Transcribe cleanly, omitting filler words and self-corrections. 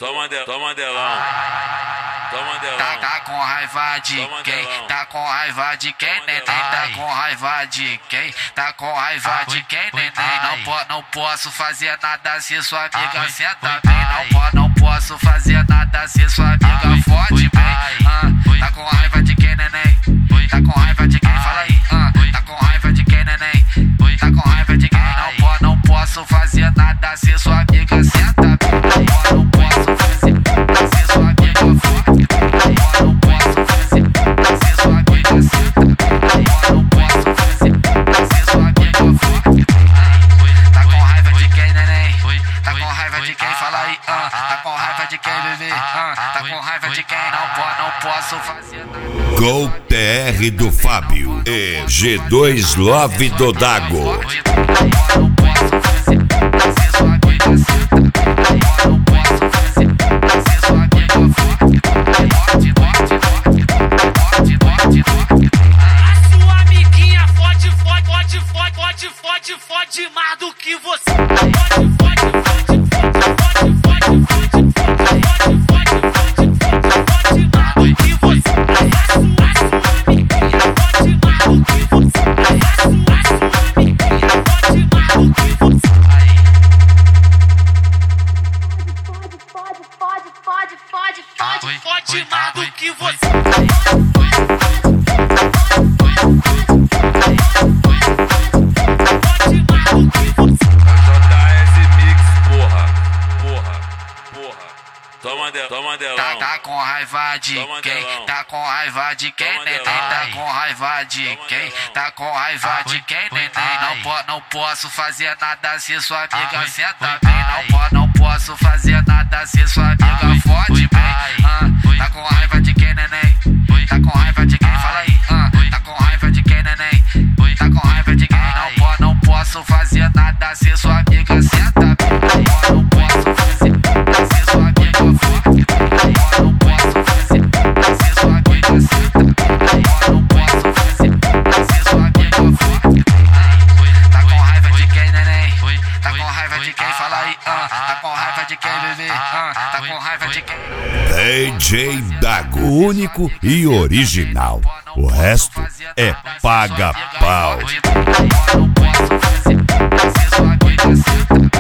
Toma delão. Tá com raiva de quem? Tá com raiva de quem, neném? Tá com raiva de quem? Tá com raiva de quem, neném? Não posso fazer nada se sua amiga senta bem. Não posso fazer nada se sua amiga fode bem. Tá com raiva de quem, neném? Tá com raiva de quem? Fala aí. Tá com raiva de quem, neném? Tá com raiva de quem? Não posso fazer nada se sua amiga senta bem. Não posso fazer nada se sua amiga fode bem. Não posso fazer nada se sua amiga senta bem. Não posso fazer nada se sua amiga fode bem. Tá com raiva de quem, neném? Tá com raiva de quem? Fala aí. Tá com raiva de quem, bebê? Tá com raiva de quem? Não posso fazer nada. Gol TR do Fábio e G2 Love do Dago. Não posso fazer nada se sua amiga senta bem. Não posso fazer nada se sua amiga fode bem. A sua amiguinha fode mais do que você. Fode mais do que você. JS Mix, porra. Toma delão. Tá com raiva de quem? Tá com raiva de quem, neném? Tá com raiva de quem? Tá com raiva de quem, neném? Não posso fazer nada se sua amiga senta bem. Não posso fazer nada se sua amiga fode bem. Tá com raiva de quem, neném? Tá com raiva de quem? Fala aí. Tá com raiva de quem, neném? Tá com raiva de quem? Não posso fazer nada se sua amiga senta bem. Não posso fazer nada se sua amiga fode bem. Não posso fazer nada se sua amiga senta bem. Não posso fazer nada se sua amiga fode bem. Tá com raiva de quem, neném? Tá com raiva de quem? Fala aí. Tá com raiva de quem, bebê? Tá com raiva de quem? DJ Dago, único e original. O resto é paga-pau. Não posso fazer nada se sua amiga senta bem.